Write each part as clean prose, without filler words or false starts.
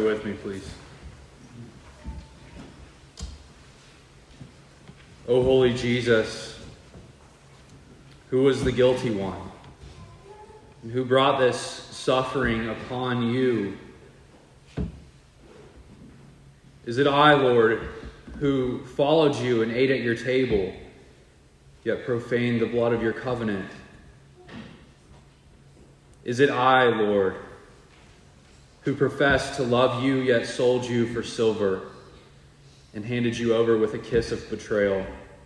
with me, please. O holy Jesus, who was the guilty one, and who brought this suffering upon you? Is it I, Lord, who followed you and ate at your table, yet profaned the blood of your covenant? Is it I, Lord, who professed to love you, yet sold you for silver, and handed you over with a kiss of betrayal?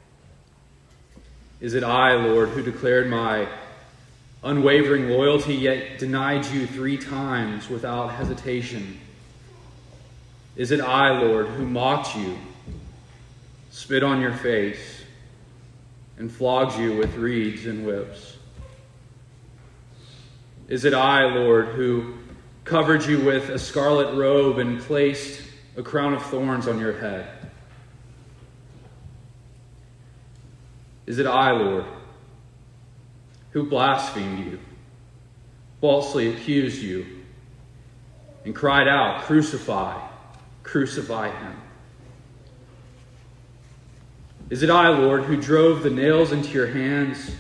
Is it I, Lord, who declared my unwavering loyalty, yet denied you 3 times without hesitation? Is it I, Lord, who mocked you, spit on your face, and flogged you with reeds and whips? Is it I, Lord, who covered you with a scarlet robe and placed a crown of thorns on your head? Is it I, Lord, who blasphemed you, falsely accused you, and cried out, "Crucify, crucify him"? Is it I, Lord, who drove the nails into your hands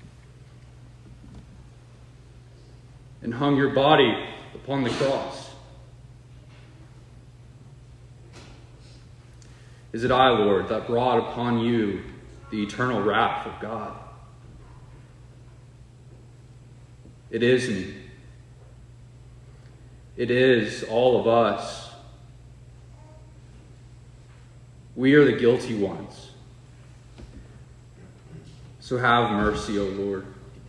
and hung your body upon the cross? Is it I, Lord, that brought upon you the eternal wrath of God? It is me. It is all of us. We are the guilty ones. So have mercy, O Lord.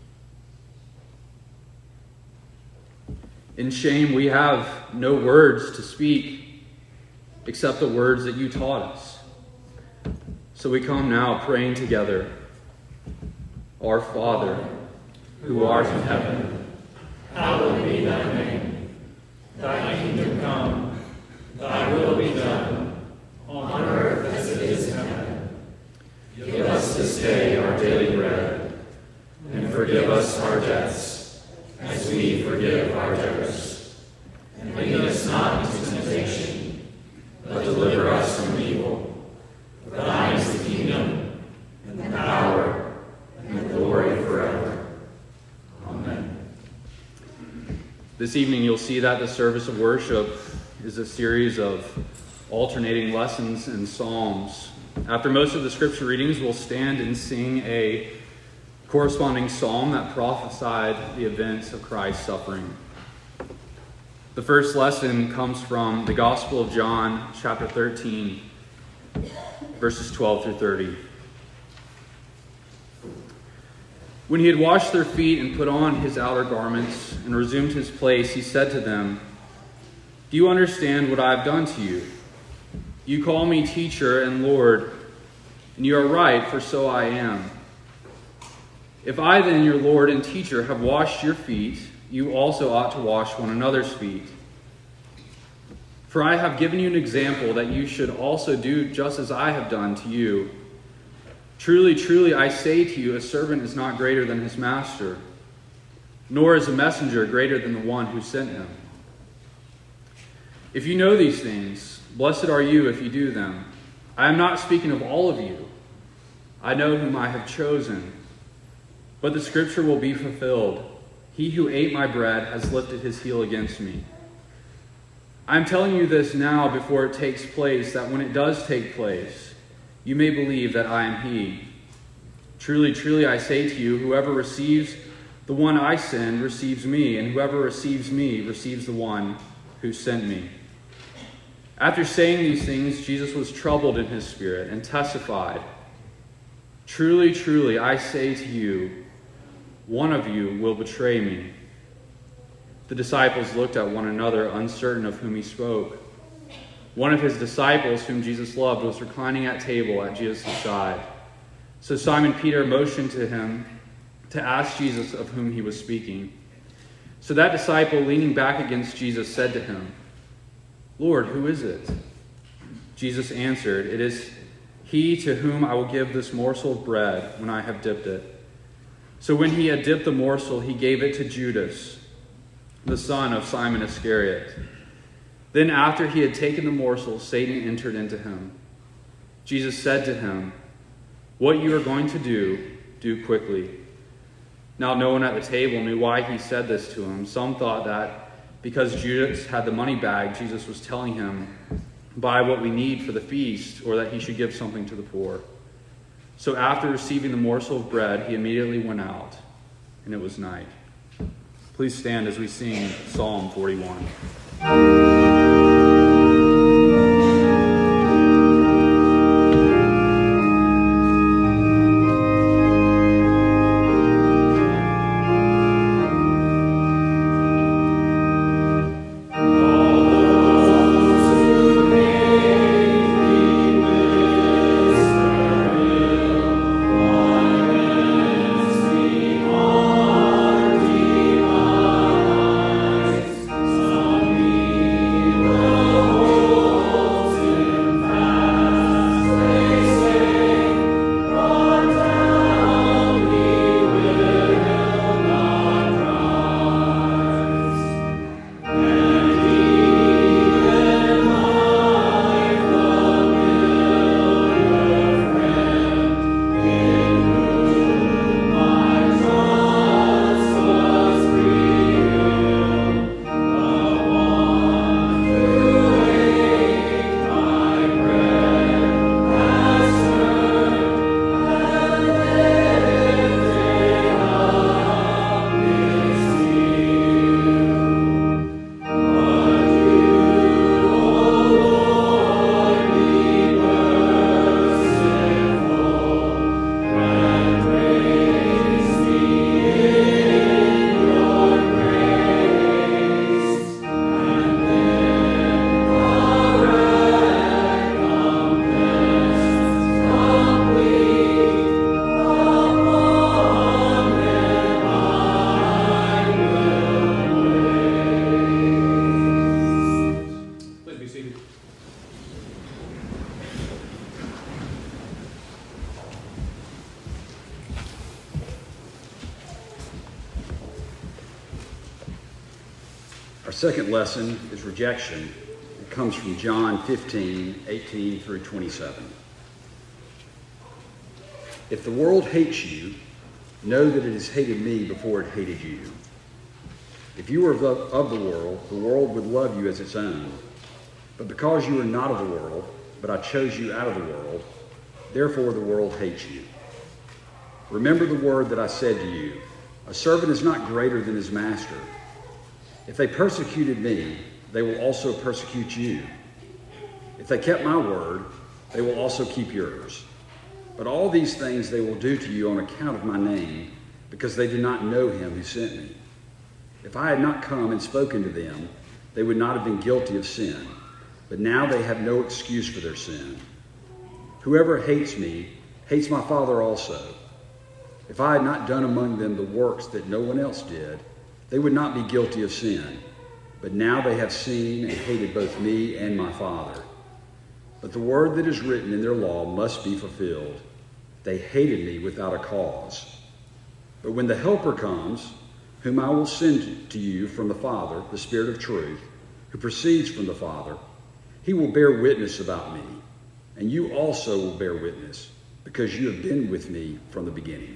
In shame, we have no words to speak except the words that you taught us. So we come now praying together. Our Father, who art in heaven, hallowed be thy name. Thy kingdom come, thy will be done, on earth as it is in heaven. Give us this day our daily bread, and forgive us our debts, as we forgive our debtors. And lead us not into temptation, but deliver us from evil. For thine is the kingdom, and the power, and the glory forever. Amen. This evening you'll see that the service of worship is a series of alternating lessons and psalms. After most of the scripture readings, we'll stand and sing a corresponding psalm that prophesied the events of Christ's suffering. The first lesson comes from the Gospel of John, chapter 13, verses 12 through 30. When he had washed their feet and put on his outer garments and resumed his place, he said to them, "Do you understand what I have done to you? You call me teacher and Lord, and you are right, for so I am. If I then, your Lord and teacher, have washed your feet, you also ought to wash one another's feet. For I have given you an example that you should also do just as I have done to you. Truly, truly, I say to you, a servant is not greater than his master, nor is a messenger greater than the one who sent him. If you know these things, blessed are you if you do them. I am not speaking of all of you. I know whom I have chosen. But the scripture will be fulfilled. He who ate my bread has lifted his heel against me. I am telling you this now before it takes place, that when it does take place, you may believe that I am he. Truly, truly, I say to you, whoever receives the one I send receives me, and whoever receives me receives the one who sent me." After saying these things, Jesus was troubled in his spirit and testified, "Truly, truly, I say to you, one of you will betray me." The disciples looked at one another, uncertain of whom he spoke. One of his disciples, whom Jesus loved, was reclining at table at Jesus' side. So Simon Peter motioned to him to ask Jesus of whom he was speaking. So that disciple, leaning back against Jesus, said to him, "Lord, who is it?" Jesus answered, "It is he to whom I will give this morsel of bread when I have dipped it." So when he had dipped the morsel, he gave it to Judas, the son of Simon Iscariot. Then after he had taken the morsel, Satan entered into him. Jesus said to him, "What you are going to do quickly." Now no one at the table knew why he said this to him. Some thought that because Judas had the money bag, Jesus was telling him, "Buy what we need for the feast," or that he should give something to the poor. So after receiving the morsel of bread, he immediately went out, and it was night. Please stand as we sing Psalm 41. Our second lesson is rejection. It comes from John 15:18 through 27. If the world hates you, know that it has hated me before it hated you. If you were of the world would love you as its own. But because you are not of the world, but I chose you out of the world, therefore the world hates you. Remember the word that I said to you, a servant is not greater than his master. If they persecuted me, they will also persecute you. If they kept my word, they will also keep yours. But all these things they will do to you on account of my name, because they did not know him who sent me. If I had not come and spoken to them, they would not have been guilty of sin. But now they have no excuse for their sin. Whoever hates me hates my Father also. If I had not done among them the works that no one else did, they would not be guilty of sin. But now they have seen and hated both me and my Father. But the word that is written in their law must be fulfilled. They hated me without a cause. But when the Helper comes, whom I will send to you from the Father, the Spirit of truth, who proceeds from the Father, he will bear witness about me, and you also will bear witness, because you have been with me from the beginning.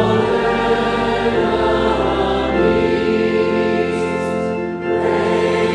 Praise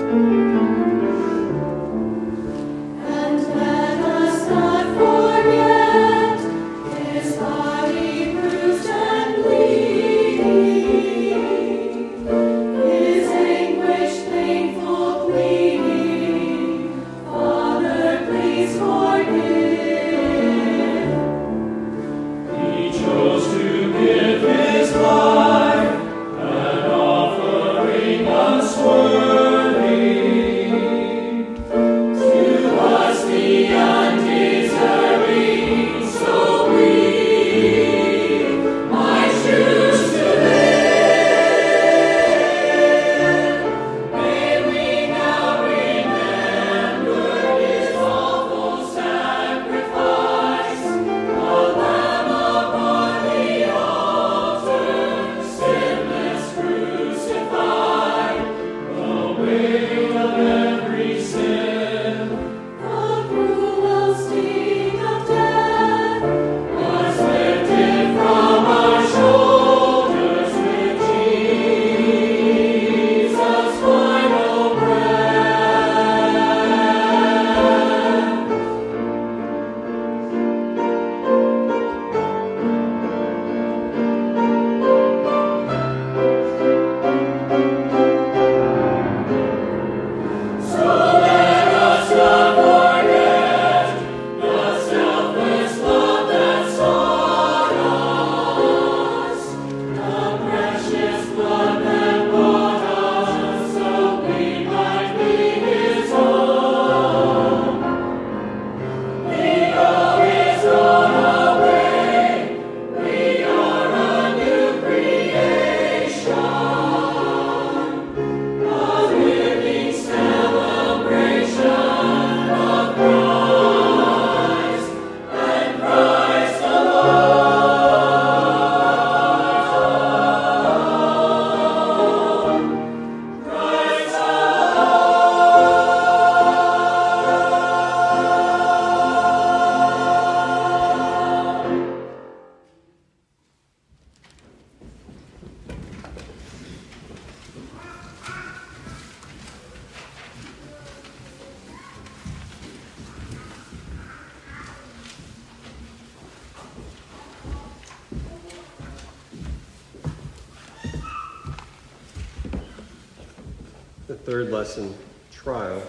The third lesson, trial,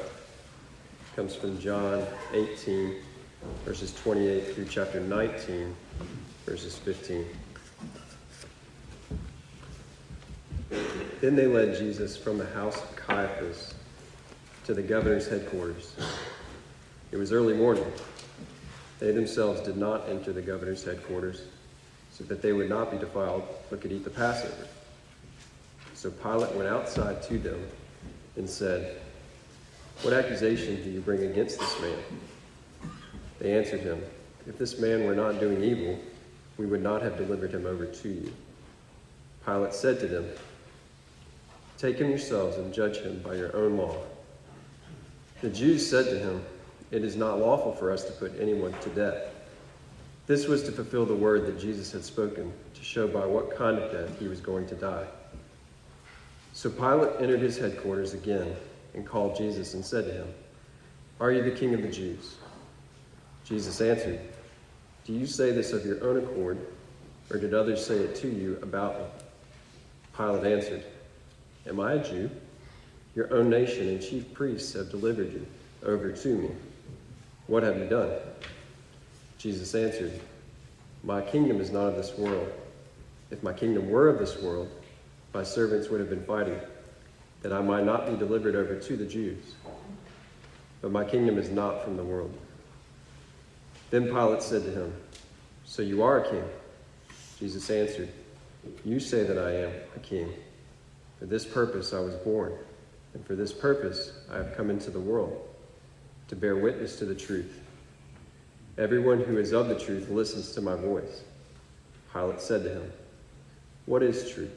comes from John 18, verses 28 through chapter 19, verses 15. Then they led Jesus from the house of Caiaphas to the governor's headquarters. It was early morning. They themselves did not enter the governor's headquarters, so that they would not be defiled, but could eat the Passover. So Pilate went outside to them and said, "What accusation do you bring against this man?" They answered him, "If this man were not doing evil, we would not have delivered him over to you." Pilate said to them, "Take him yourselves and judge him by your own law." The Jews said to him, "It is not lawful for us to put anyone to death." This was to fulfill the word that Jesus had spoken, to show by what kind of death he was going to die. So Pilate entered his headquarters again and called Jesus and said to him, "Are you the king of the Jews?" Jesus answered, "Do you say this of your own accord, or did others say it to you about me?" Pilate answered, "Am I a Jew? Your own nation and chief priests have delivered you over to me. What have you done?" Jesus answered, "My kingdom is not of this world. If my kingdom were of this world, my servants would have been fighting, that I might not be delivered over to the Jews. But my kingdom is not from the world." Then Pilate said to him, "So you are a king?" Jesus answered, "You say that I am a king. For this purpose I was born, and for this purpose I have come into the world, to bear witness to the truth. Everyone who is of the truth listens to my voice." Pilate said to him, "What is truth?"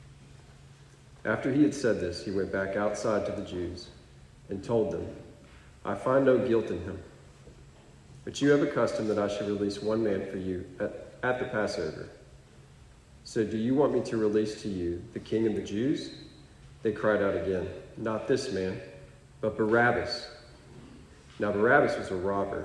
After he had said this, he went back outside to the Jews and told them, "I find no guilt in him. But you have a custom that I should release one man for you at the Passover. So do you want me to release to you the king of the Jews?" They cried out again, "Not this man, but Barabbas. Now Barabbas was a robber.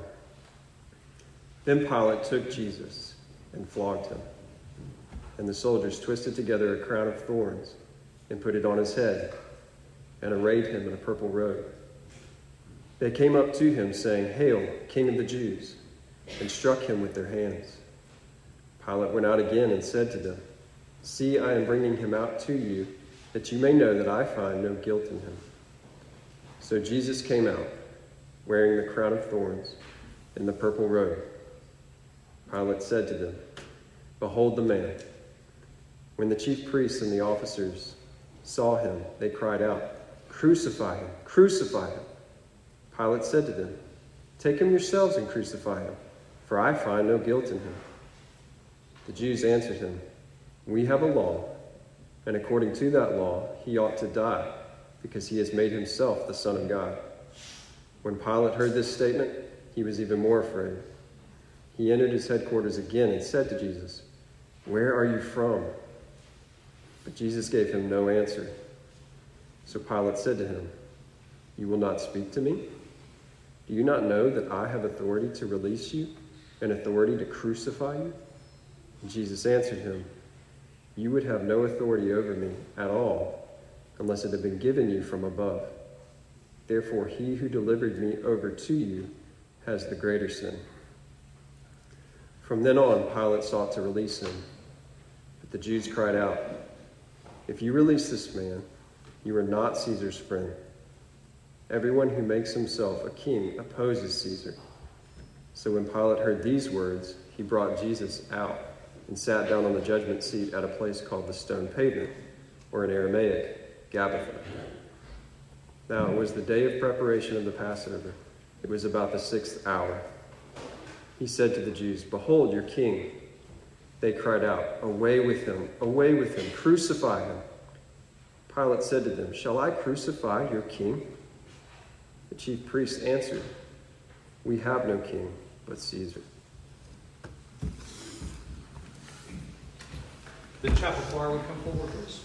Then Pilate took Jesus and flogged him. And the soldiers twisted together a crown of thorns and put it on his head and arrayed him in a purple robe. They came up to him, saying, "Hail, King of the Jews," and struck him with their hands. Pilate went out again and said to them, "See, I am bringing him out to you, that you may know that I find no guilt in him." So Jesus came out, wearing the crown of thorns and the purple robe. Pilate said to them, "Behold the man." When the chief priests and the officers saw him, they cried out, "Crucify him! Crucify him!" Pilate said to them, "Take him yourselves and crucify him, for I find no guilt in him." The Jews answered him, "We have a law, and according to that law he ought to die, because he has made himself the Son of God." When Pilate heard this statement, he was even more afraid. He entered his headquarters again and said to Jesus, "Where are you from?" But Jesus gave him no answer. So Pilate said to him, "You will not speak to me? Do you not know that I have authority to release you and authority to crucify you?" And Jesus answered him, "You would have no authority over me at all unless it had been given you from above. Therefore he who delivered me over to you has the greater sin." From then on, Pilate sought to release him. But the Jews cried out, "If you release this man, you are not Caesar's friend. Everyone who makes himself a king opposes Caesar." So when Pilate heard these words, he brought Jesus out and sat down on the judgment seat at a place called the Stone Pavement, or in Aramaic, Gabbatha. Now it was the day of preparation of the Passover. It was about the 6th hour. He said to the Jews, "Behold your king." They cried out, "Away with him! Away with him! Crucify him!" Pilate said to them, "Shall I crucify your king?" The chief priests answered, "We have no king but Caesar." The chapel choir would come forward, please.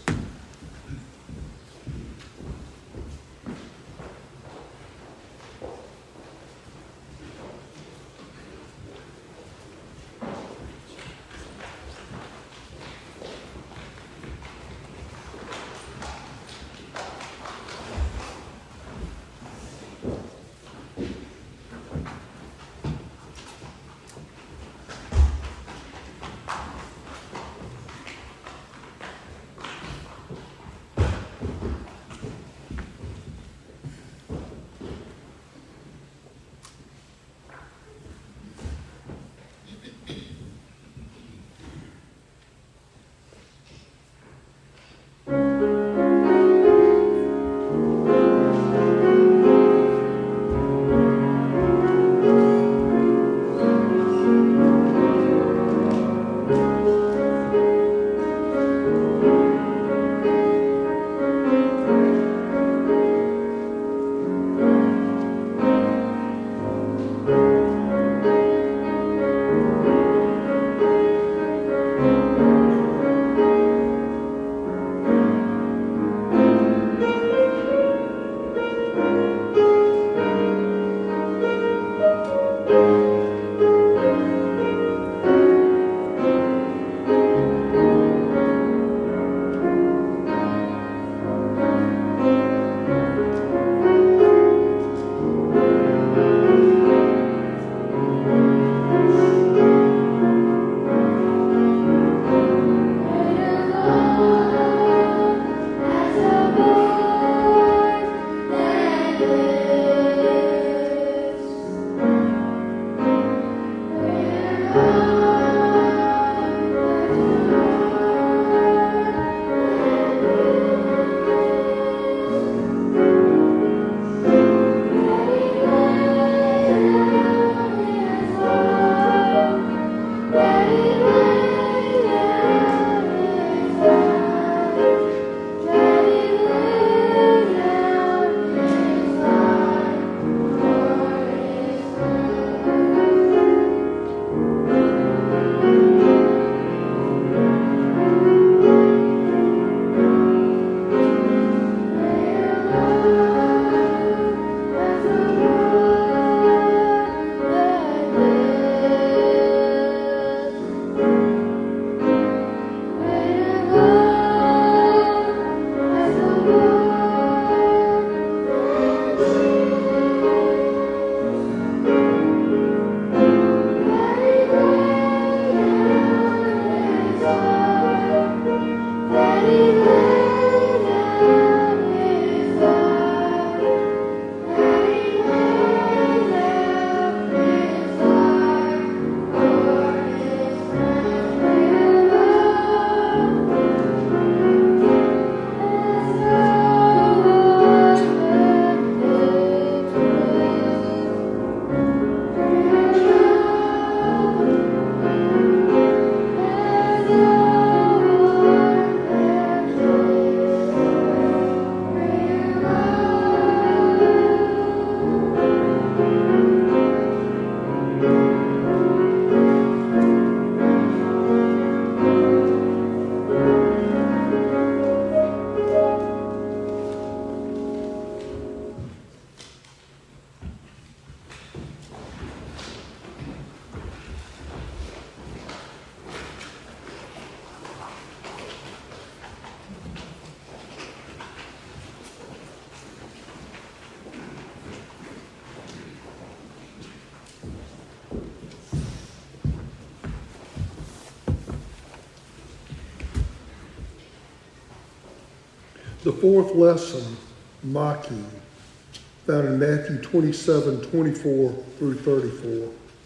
The fourth lesson, mocking, found in Matthew 27:24 through 34.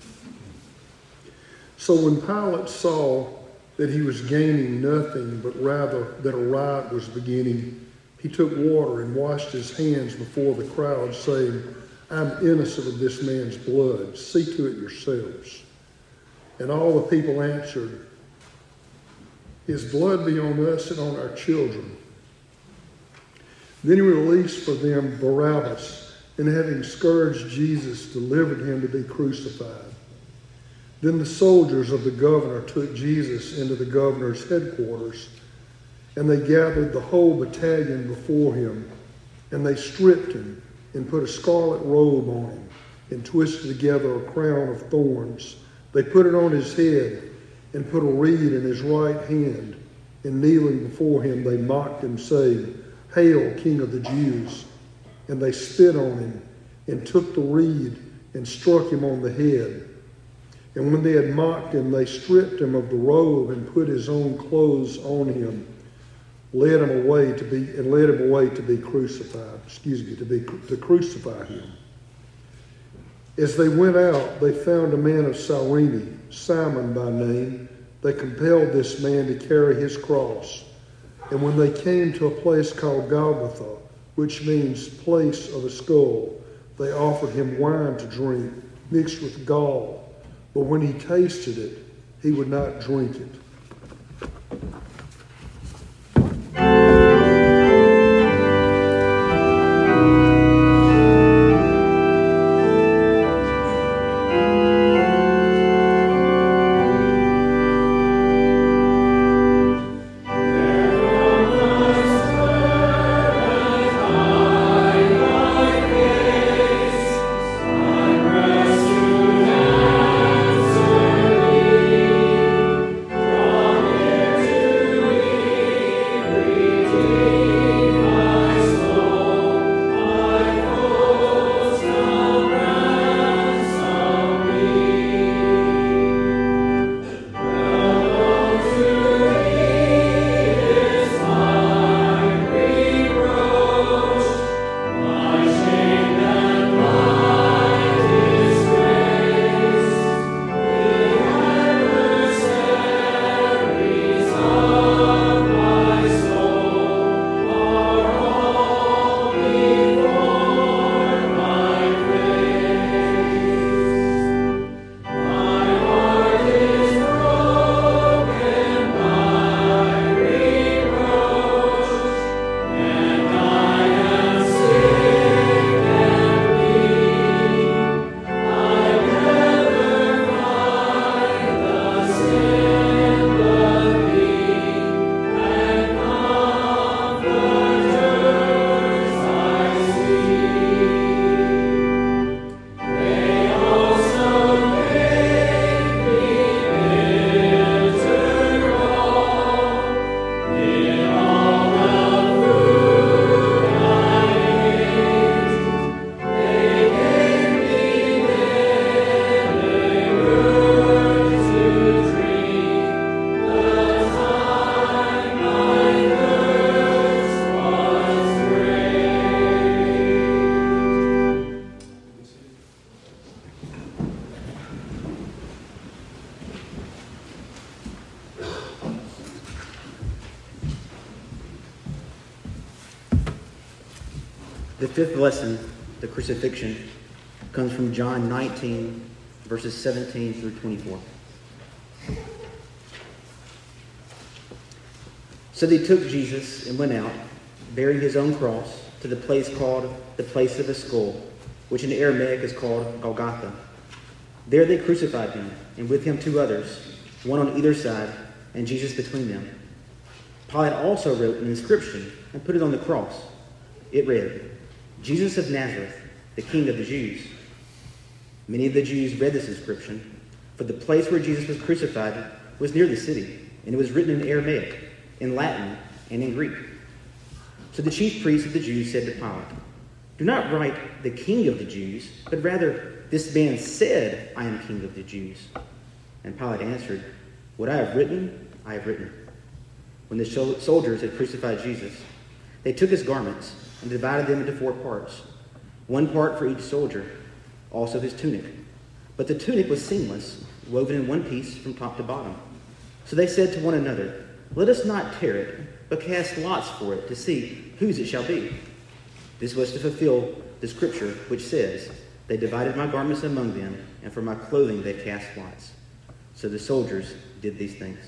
So when Pilate saw that he was gaining nothing, but rather that a riot was beginning, he took water and washed his hands before the crowd, saying, I'm innocent of this man's blood. See to it yourselves. And all the people answered, His blood be on us and on our children. Then he released for them Barabbas, and having scourged Jesus, delivered him to be crucified. Then the soldiers of the governor took Jesus into the governor's headquarters, and they gathered the whole battalion before him, and they stripped him and put a scarlet robe on him and twisted together a crown of thorns. They put it on his head and put a reed in his right hand, and kneeling before him they mocked him, saying, Hail, King of the Jews! And they spit on him and took the reed and struck him on the head. And when they had mocked him, they stripped him of the robe and put his own clothes on him, led him away to be crucified. To crucify him. As they went out, they found a man of Cyrene, Simon by name. They compelled this man to carry his cross. And when they came to a place called Golgotha, which means place of a skull, they offered him wine to drink, mixed with gall. But when he tasted it, he would not drink it. The fifth lesson, the crucifixion, comes from John 19, verses 17 through 24. So they took Jesus and went out, bearing his own cross, to the place called the place of a skull, which in Aramaic is called Golgotha. There they crucified him, and with him two others, one on either side, and Jesus between them. Pilate also wrote an inscription and put it on the cross. It read, Jesus of Nazareth, the King of the Jews. Many of the Jews read this inscription, for the place where Jesus was crucified was near the city, and it was written in Aramaic, in Latin, and in Greek. So the chief priests of the Jews said to Pilate, do not write the King of the Jews, but rather, this man said, I am King of the Jews. And Pilate answered, what I have written, I have written. When the soldiers had crucified Jesus, They took his garments and divided them into 4 parts, 1 part for each soldier, also his tunic. But the tunic was seamless, woven in one piece from top to bottom. So they said to one another, "Let us not tear it, but cast lots for it to see whose it shall be." This was to fulfill the scripture which says, "They divided my garments among them, and for my clothing they cast lots." So the soldiers did these things.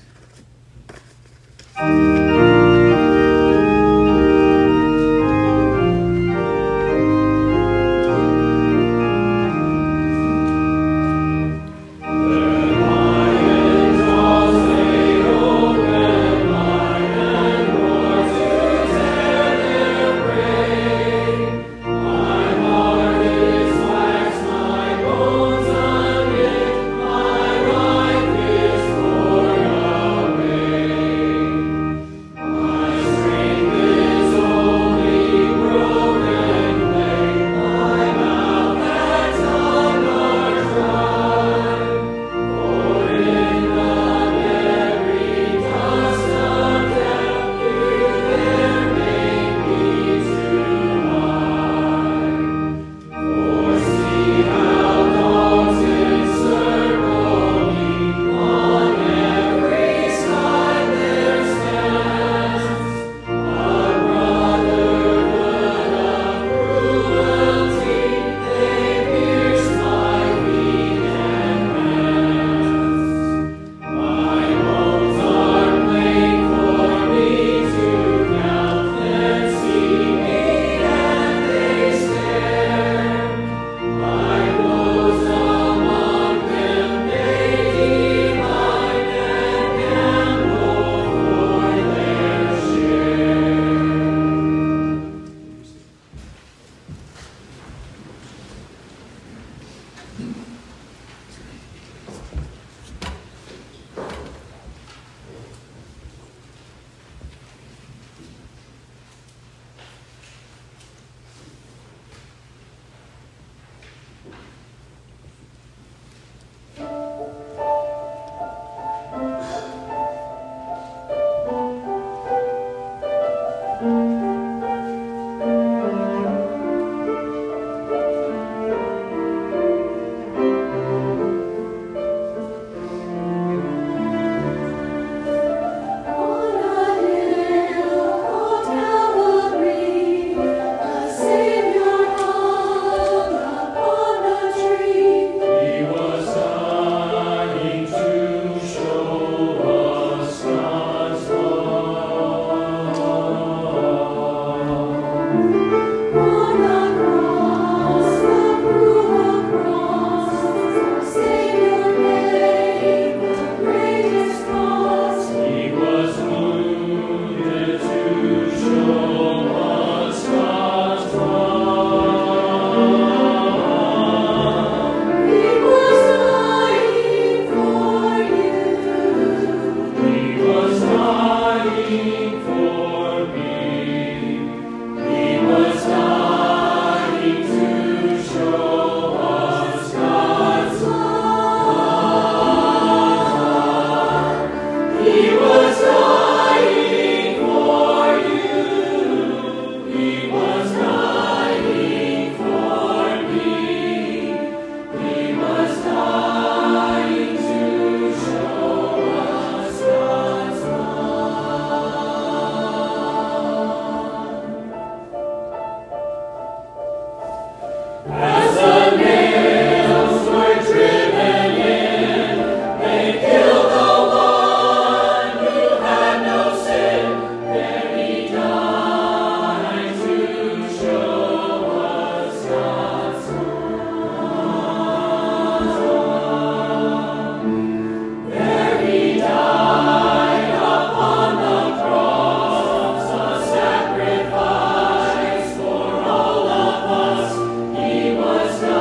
was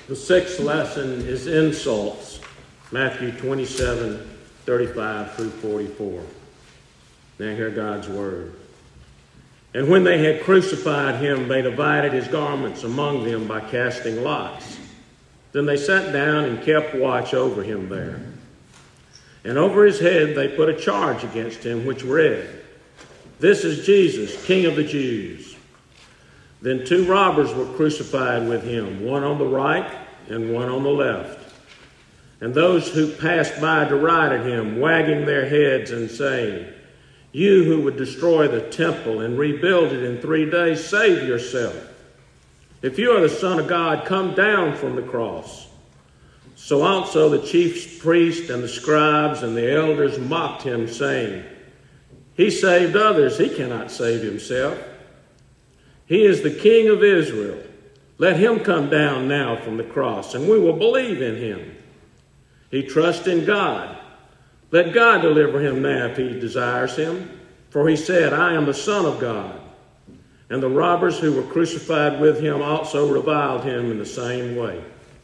The sixth lesson is insults, Matthew 27:35 through 44. Now hear God's word. And when they had crucified him, they divided his garments among them by casting lots. Then they sat down and kept watch over him there. And over his head they put a charge against him, which read, "This is Jesus, King of the Jews." Then two robbers were crucified with him, one on the right and one on the left. And those who passed by derided him, wagging their heads and saying, "You who would destroy the temple and rebuild it in 3 days, save yourself. If you are the Son of God, come down from the cross." So also the chief priests and the scribes and the elders mocked him, saying, "He saved others, he cannot save himself. He is the King of Israel. Let him come down now from the cross, and we will believe in him. He trusts in God. Let God deliver him now if he desires him. For he said, 'I am the Son of God.'" And the robbers who were crucified with him also reviled him in the same way.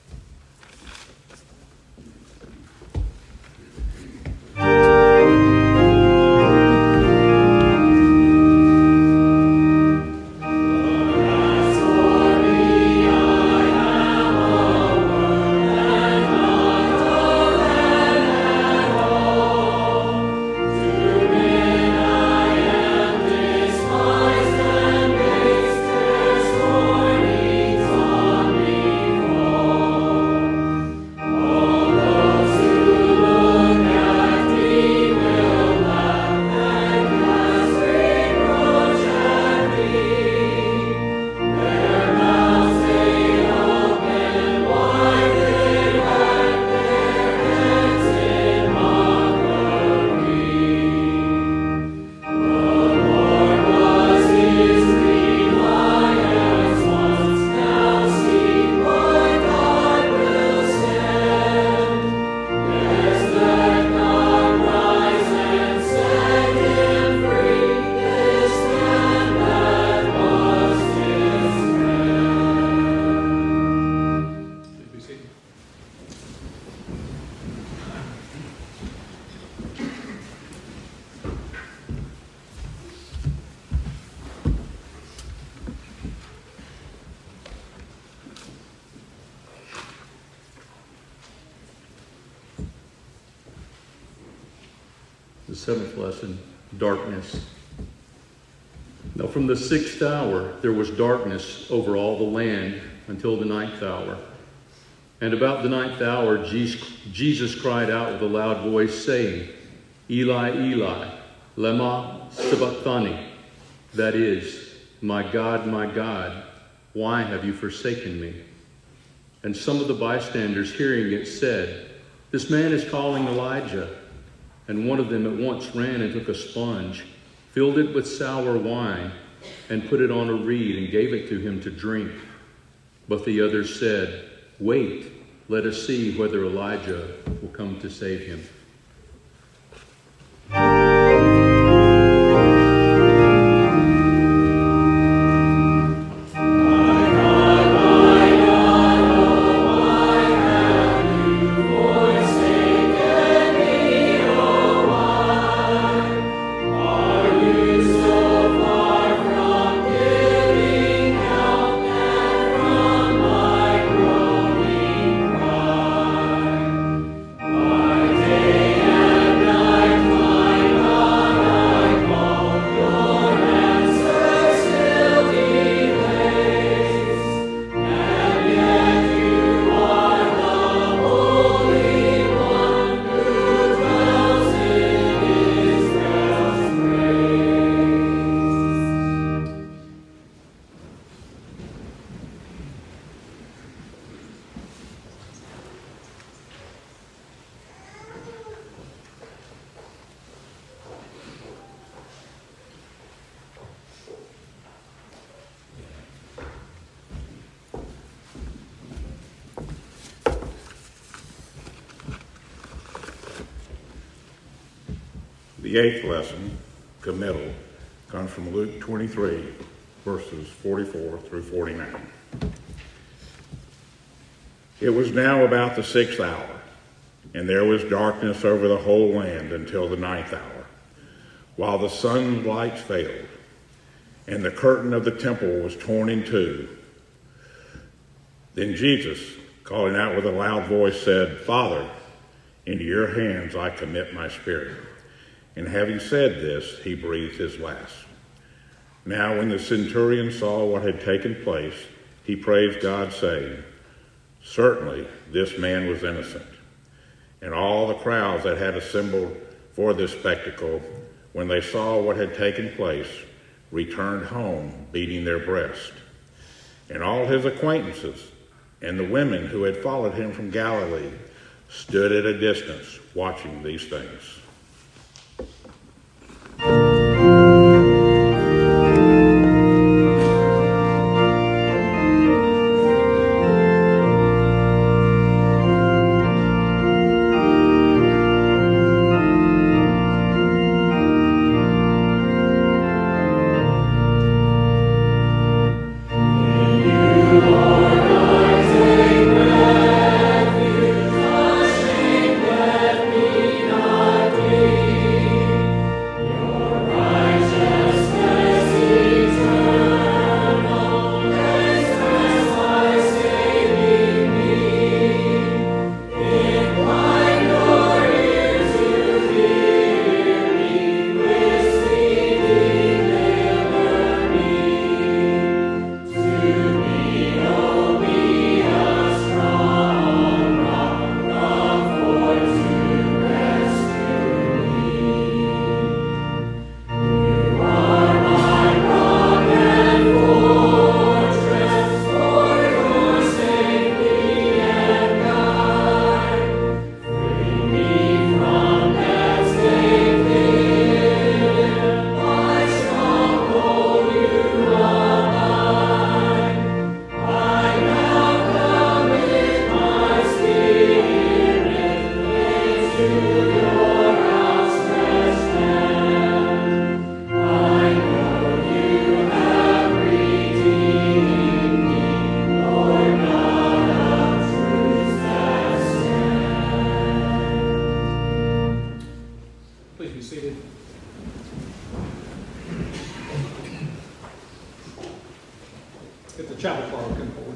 The seventh lesson, darkness. Now from the 6th hour there was darkness over all the land until the 9th hour. And about the 9th hour Jesus cried out with a loud voice, saying, "Eli, Eli, lema sabachthani?" That is, my God, why have you forsaken me?" And some of the bystanders hearing it said, "This man is calling Elijah." And one of them at once ran and took a sponge, filled it with sour wine, and put it on a reed and gave it to him to drink. But the others said, "Wait, let us see whether Elijah will come to save him." The eighth lesson, committal, comes from Luke 23, verses 44 through 49. It was now about the 6th hour, and there was darkness over the whole land until the 9th hour, while the sun's light failed, and the curtain of the temple was torn in two. Then Jesus, calling out with a loud voice, said, "Father, into your hands I commit my spirit." And having said this, he breathed his last. Now when the centurion saw what had taken place, he praised God, saying, "Certainly this man was innocent." And all the crowds that had assembled for this spectacle, when they saw what had taken place, returned home, beating their breast. And all his acquaintances and the women who had followed him from Galilee stood at a distance watching these things. If the chapel choir will come forward.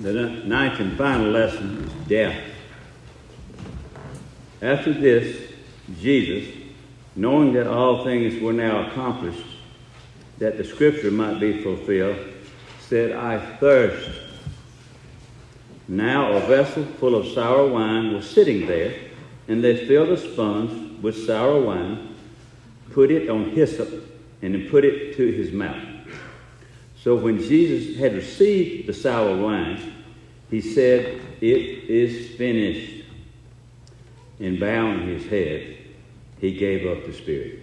The ninth and final lesson is death. After this, Jesus, knowing that all things were now accomplished, that the scripture might be fulfilled, said, I thirst. Now a vessel full of sour wine was sitting there, and they filled a sponge with sour wine, put it on hyssop, and then put it to his mouth. So when Jesus had received the sour wine, he said, It is finished. And bowing his head, he gave up the spirit.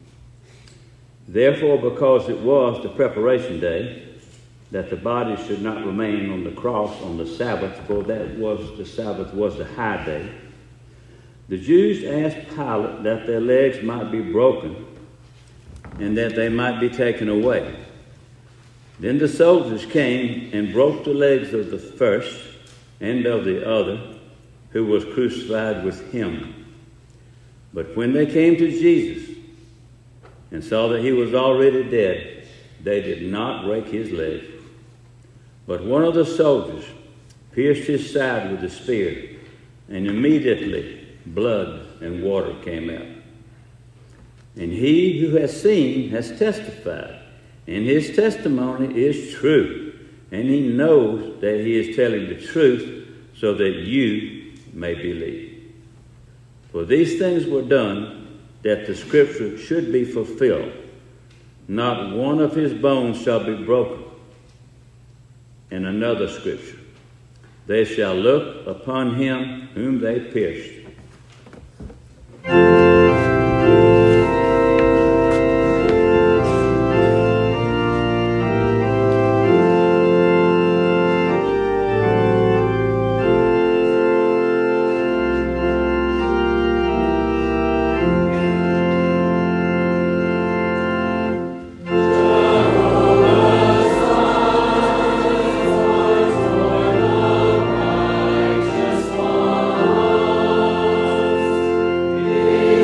Therefore, because it was the preparation day, that the body should not remain on the cross on the Sabbath, for the Sabbath was the high day, the Jews asked Pilate that their legs might be broken and that they might be taken away. Then the soldiers came and broke the legs of the first and of the other, who was crucified with him. But when they came to Jesus and saw that he was already dead, they did not break his legs. But one of the soldiers pierced his side with a spear, and immediately blood and water came out. And he who has seen has testified, and his testimony is true, and he knows that he is telling the truth, so that you may believe. For these things were done that the scripture should be fulfilled. Not one of his bones shall be broken. And another scripture, they shall look upon him whom they pierced. Amen.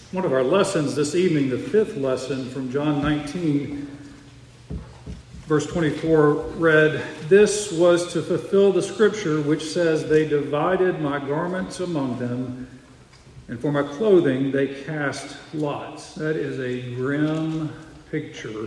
One of our lessons this evening, the fifth lesson from John 19, verse 24, read, "This was to fulfill the scripture which says, 'They divided my garments among them, and for my clothing they cast lots.'" That is a grim picture.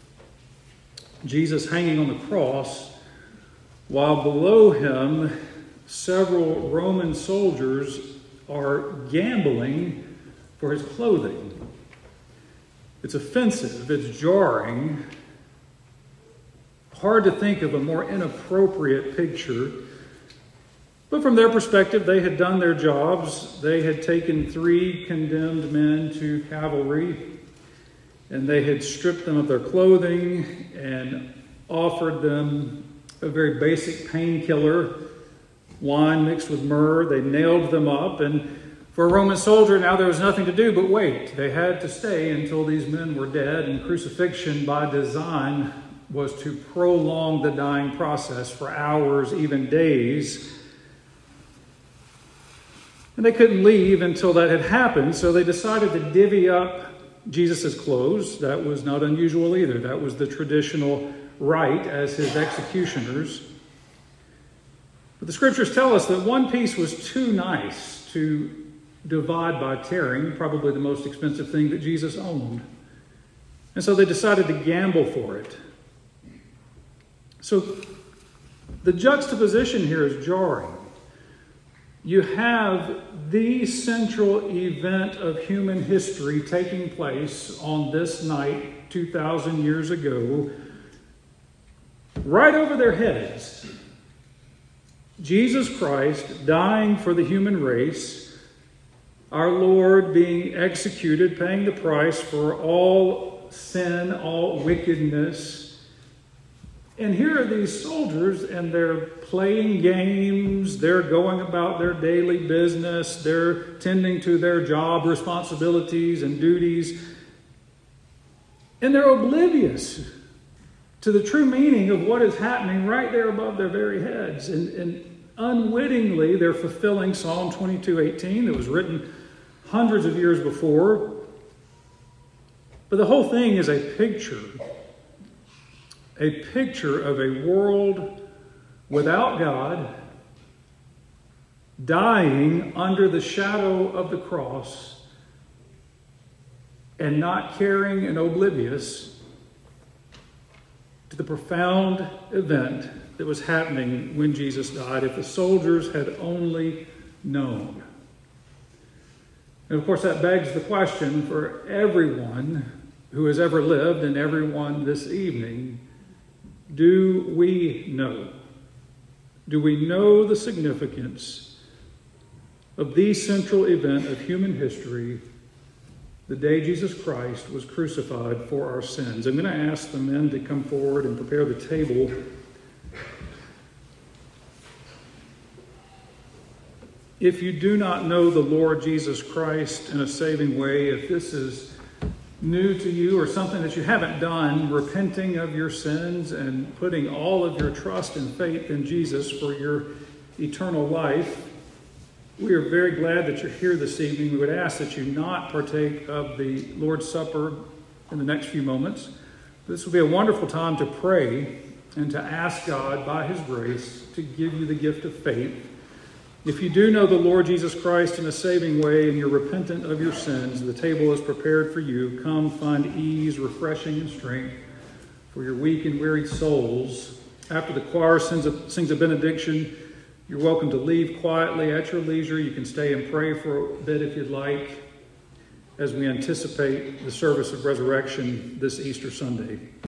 Jesus hanging on the cross, while below him several Roman soldiers are gambling for his clothing. It's offensive, it's jarring. Hard to think of a more inappropriate picture. But from their perspective, they had done their jobs. They had taken 3 condemned men to cavalry, and they had stripped them of their clothing and offered them a very basic painkiller, wine mixed with myrrh. They nailed them up, and for a Roman soldier, now there was nothing to do but wait. They had to stay until these men were dead, and crucifixion by design was to prolong the dying process for hours, even days. And they couldn't leave until that had happened, so they decided to divvy up Jesus' clothes. That was not unusual either. That was the traditional rite as his executioners. But the scriptures tell us that one piece was too nice to divide by tearing, probably the most expensive thing that Jesus owned. And so they decided to gamble for it. So the juxtaposition here is jarring. You have the central event of human history taking place on this night 2,000 years ago, right over their heads. Jesus Christ dying for the human race, our Lord being executed, paying the price for all sin, all wickedness. And here are these soldiers, and they're playing games, they're going about their daily business, they're tending to their job responsibilities and duties, and they're oblivious to the true meaning of what is happening right there above their very heads. And unwittingly, they're fulfilling Psalm 22:18 that was written hundreds of years before. But the whole thing is a picture of a world without God, dying under the shadow of the cross, and not caring and oblivious to the profound event that was happening when Jesus died. If the soldiers had only known. And of course, that begs the question for everyone who has ever lived and everyone this evening: do we know? Do we know the significance of the central event of human history, the day Jesus Christ was crucified for our sins? I'm going to ask the men to come forward and prepare the table. If you do not know the Lord Jesus Christ in a saving way, if this is new to you or something that you haven't done, repenting of your sins and putting all of your trust and faith in Jesus for your eternal life, we are very glad that you're here this evening. We would ask that you not partake of the Lord's Supper in the next few moments. This will be a wonderful time to pray and to ask God by His grace to give you the gift of faith. If you do know the Lord Jesus Christ in a saving way and you're repentant of your sins, the table is prepared for you. Come find ease, refreshing, and strength for your weak and wearied souls. After the choir sings a benediction, you're welcome to leave quietly at your leisure. You can stay and pray for a bit if you'd like as we anticipate the service of resurrection this Easter Sunday.